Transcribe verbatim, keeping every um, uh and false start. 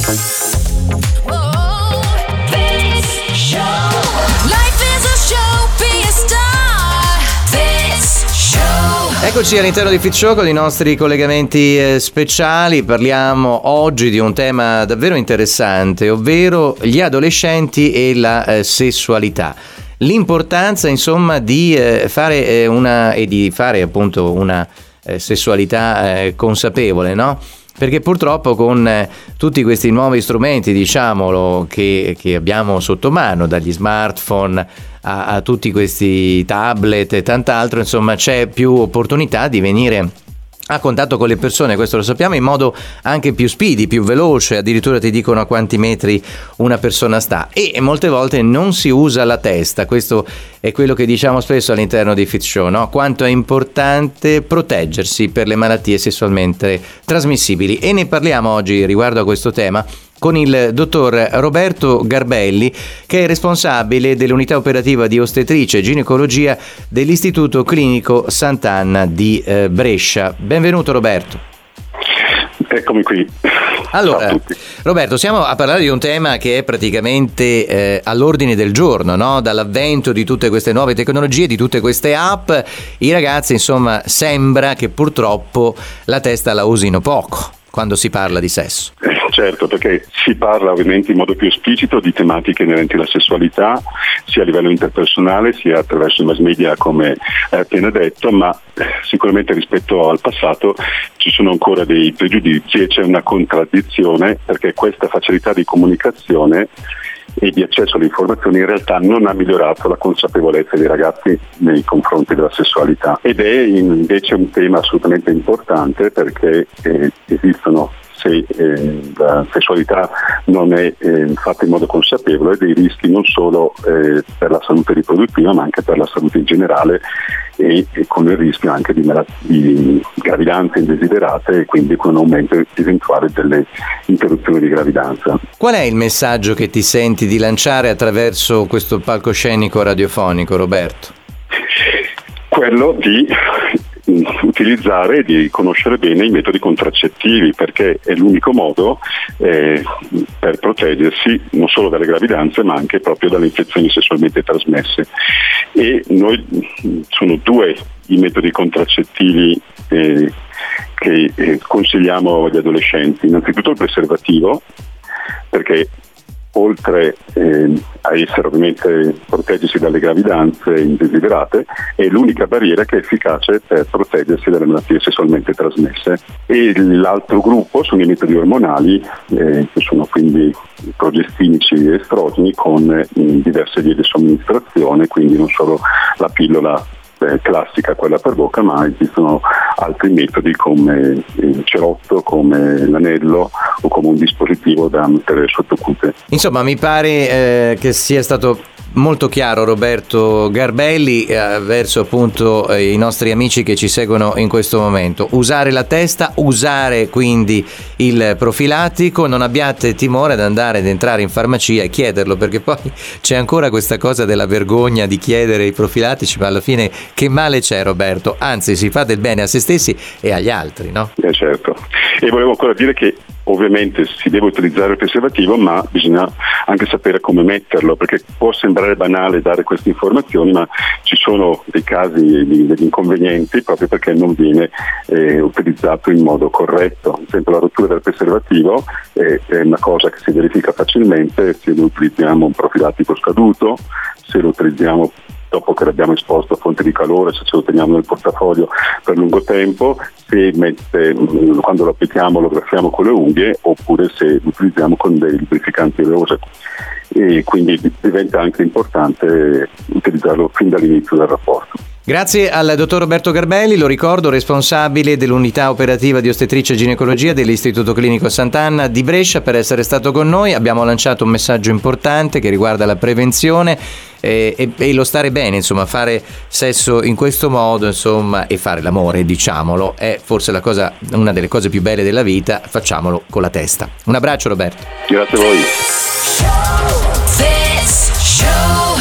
Eccoci all'interno di Fit Show con i nostri collegamenti eh, speciali. Parliamo oggi di un tema davvero interessante, ovvero gli adolescenti e la eh, sessualità. L'importanza, insomma, di eh, fare eh, una e di fare appunto una eh, sessualità eh, consapevole, no? Perché purtroppo con eh, tutti questi nuovi strumenti, diciamolo, che, che abbiamo sotto mano, dagli smartphone a, a tutti questi tablet e tant'altro, insomma, c'è più opportunità di venire a contatto con le persone, questo lo sappiamo, in modo anche più speedy, più veloce, addirittura ti dicono a quanti metri una persona sta, e molte volte non si usa la testa. Questo è quello che diciamo spesso all'interno di Fit Show, no? Quanto è importante proteggersi per le malattie sessualmente trasmissibili, e ne parliamo oggi riguardo a questo tema con il dottor Roberto Garbelli, che è responsabile dell'unità operativa di ostetricia e ginecologia dell'Istituto Clinico Sant'Anna di eh, Brescia. Benvenuto Roberto. Eccomi qui. Allora, Roberto, siamo a parlare di un tema che è praticamente eh, all'ordine del giorno, no? Dall'avvento di tutte queste nuove tecnologie, di tutte queste app, i ragazzi, insomma, sembra che purtroppo la testa la usino poco quando si parla di sesso. Certo, perché si parla ovviamente in modo più esplicito di tematiche inerenti alla sessualità, sia a livello interpersonale sia attraverso i mass media, come hai appena detto, ma sicuramente rispetto al passato ci sono ancora dei pregiudizi e c'è una contraddizione, perché questa facilità di comunicazione e di accesso alle informazioni in realtà non ha migliorato la consapevolezza dei ragazzi nei confronti della sessualità, ed è invece un tema assolutamente importante, perché eh, esistono, se eh, la sessualità non è eh, fatta in modo consapevole, dei rischi non solo eh, per la salute riproduttiva ma anche per la salute in generale, e, e con il rischio anche di, malat- di gravidanze indesiderate, e quindi con un aumento eventuale delle interruzioni di gravidanza. Qual è il messaggio che ti senti di lanciare attraverso questo palcoscenico radiofonico, Roberto? Quello di utilizzare e di conoscere bene i metodi contraccettivi, perché è l'unico modo eh, per proteggersi non solo dalle gravidanze ma anche proprio dalle infezioni sessualmente trasmesse. E noi sono due i metodi contraccettivi eh, che eh, consigliamo agli adolescenti. Innanzitutto il preservativo, perché oltre eh, a essere ovviamente proteggersi dalle gravidanze indesiderate, è l'unica barriera che è efficace per proteggersi dalle malattie sessualmente trasmesse. E l'altro gruppo sono i metodi ormonali, eh, che sono quindi progestinici e estrogeni, con eh, diverse vie di somministrazione, quindi non solo la pillola eh, classica, quella per bocca, ma esistono altri metodi come il cerotto, come l'anello o come un dispositivo da mettere sotto cute. Insomma, mi pare eh, che sia stato molto chiaro Roberto Garbelli eh, verso appunto eh, i nostri amici che ci seguono in questo momento. Usare la testa, usare quindi il profilattico, non abbiate timore ad andare ad entrare in farmacia e chiederlo, perché poi c'è ancora questa cosa della vergogna di chiedere i profilattici, ma alla fine che male c'è, Roberto? Anzi, si fa del bene a se stessi e agli altri, no? Eh certo. E volevo ancora dire che ovviamente si deve utilizzare il preservativo, ma bisogna anche sapere come metterlo, perché può sembrare banale dare queste informazioni, ma ci sono dei casi, degli inconvenienti, proprio perché non viene eh, utilizzato in modo corretto. Ad esempio, la rottura del preservativo è, è una cosa che si verifica facilmente se lo utilizziamo un profilattico scaduto, se lo utilizziamo dopo che l'abbiamo esposto a fonte di calore, se ce lo teniamo nel portafoglio per lungo tempo, se mette, quando lo applichiamo lo graffiamo con le unghie, oppure se lo utilizziamo con dei lubrificanti rose. E quindi diventa anche importante utilizzarlo fin dall'inizio del rapporto. Grazie al dottor Roberto Garbelli, lo ricordo, responsabile dell'unità operativa di ostetricia e ginecologia dell'Istituto Clinico Sant'Anna di Brescia, per essere stato con noi. Abbiamo lanciato un messaggio importante che riguarda la prevenzione e, e, e lo stare bene, insomma, fare sesso in questo modo, insomma, e fare l'amore, diciamolo, è forse la cosa, una delle cose più belle della vita. Facciamolo con la testa. Un abbraccio, Roberto. Grazie a voi. Show, Fit Show.